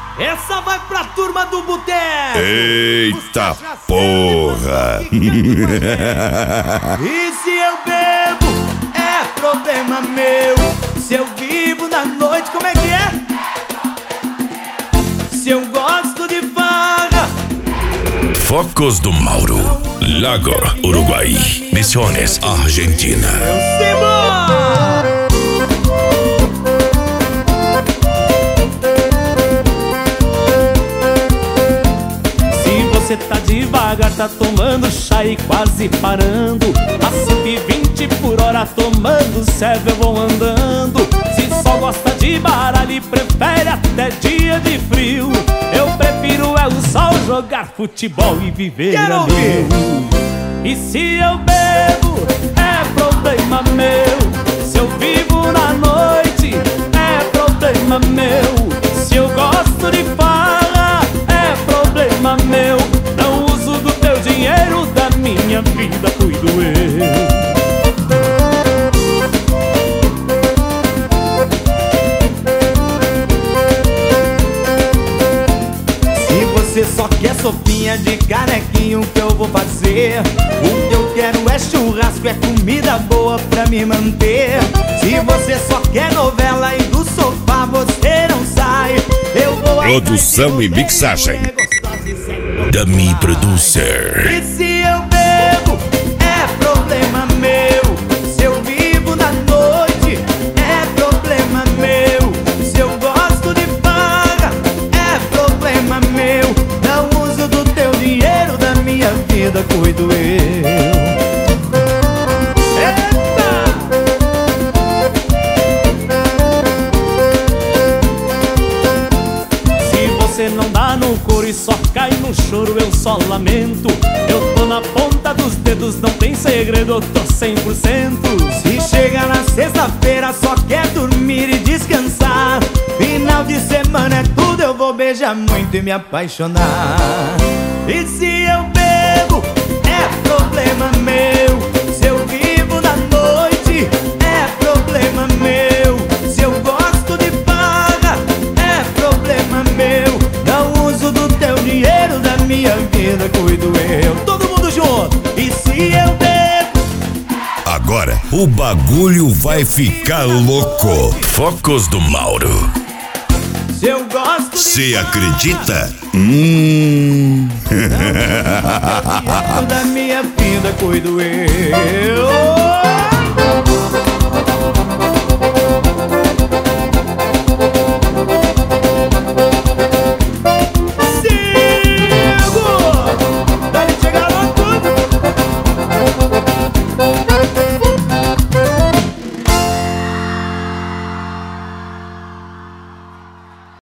Essa vai pra turma do boteco. Eita porra! E se eu bebo, é problema meu. Se eu vivo na noite, como é que é? Se eu gosto de farra. Focos do Mauro, Lago, Uruguai, Misiones, Argentina. Você tá devagar, tá tomando chá e quase parando. A 120 por hora tomando serve, eu vou andando. Se só gosta de baralho e prefere até dia de frio, eu prefiro é o sol, jogar futebol e viver a mil. E se eu bebo, é problema meu. Se eu vivo na noite, é problema meu. Se eu gosto de farra, é problema meu. Não uso do teu dinheiro, da minha vida cuido eu. Se você só quer sopinha de canequinho, o que eu vou fazer? O que eu quero é churrasco, é comida boa pra me manter. Se você só quer novela e do sofá você não sai, eu vou. Produção e mixagem Dummy Producer. E se eu bebo, é problema meu. Se eu vivo na noite, é problema meu. Se eu gosto de farra, é problema meu. Não uso do teu dinheiro, da minha vida cuido eu. Não dá no couro e só cai no choro, eu só lamento. Eu tô na ponta dos dedos, não tem segredo, eu tô 100%. Se chega na sexta-feira, só quer dormir e descansar. Final de semana é tudo, eu vou beijar muito e me apaixonar. E se eu bebo, é problema meu. Se eu vivo na noite, é problema meu. Se eu gosto de farra, é problema meu. Não uso do teu dinheiro, da minha vida cuido eu. Todo mundo junto. E se eu bebo, agora o bagulho vai ficar louco. Focos do Mauro. se eu gosto de Cê farra, acredita? da minha vida cuido eu.